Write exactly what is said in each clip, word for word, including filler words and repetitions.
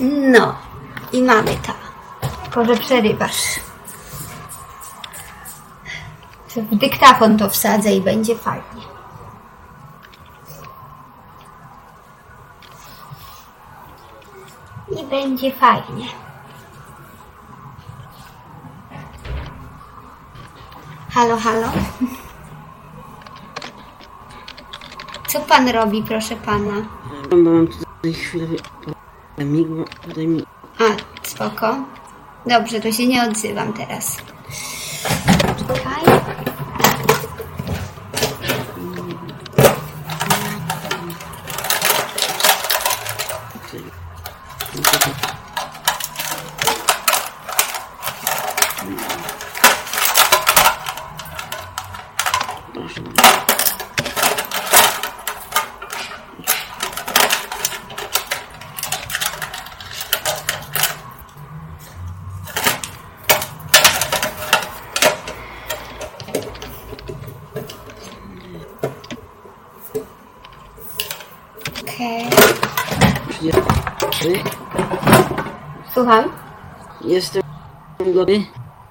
No i mamy to. Tylko że przerywasz. W dyktafon to wsadzę i będzie fajnie. I będzie fajnie. Halo, halo. Co pan robi, proszę pana? Bo mam tutaj chwilę migła, tutaj mi... A, spoko. Dobrze, to się nie odzywam teraz. Czekaj. Proszę. Okej. Okay. Słucham? Jestem gotowy.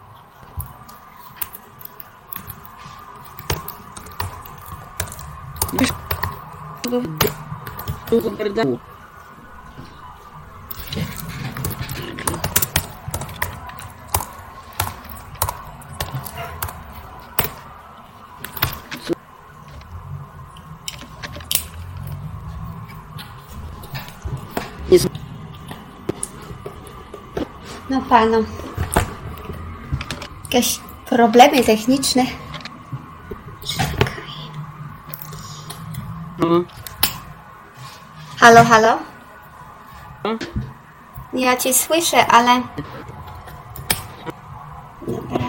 Jest... No panu. Jakieś problemy techniczne? Czekaj. No. Halo, halo? No. Ja cię słyszę, ale... Dobra.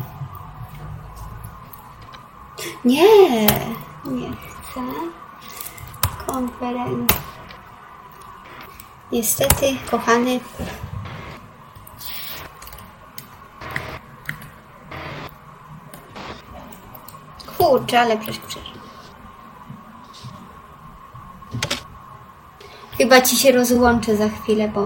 Nie, nie chcę. Konferencja. Niestety, kochany. Kurczę, ale przecież. Chyba ci się rozłączę za chwilę, bo...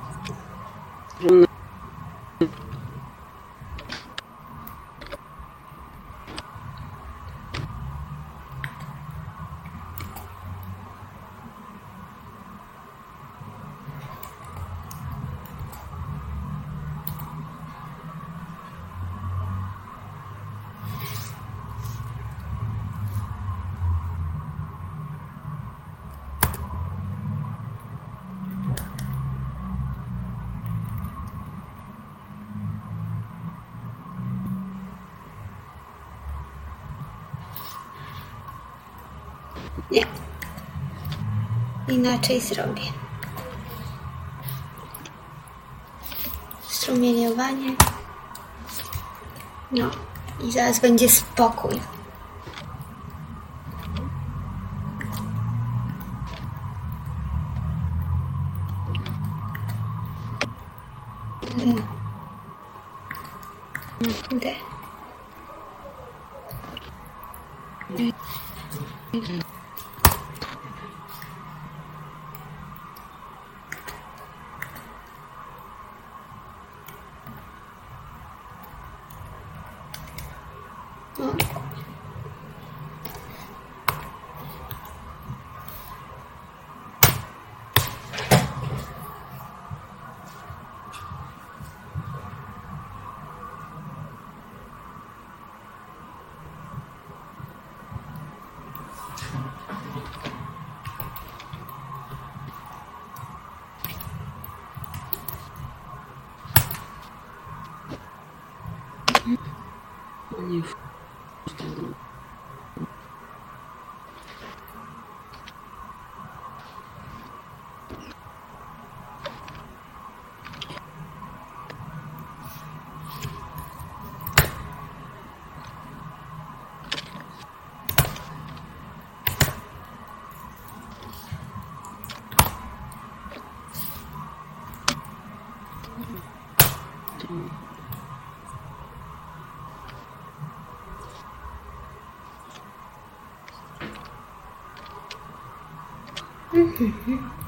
Nie. Inaczej zrobię. Strumieniowanie. No. I zaraz będzie spokój. D. O. Nie. Mm-hmm.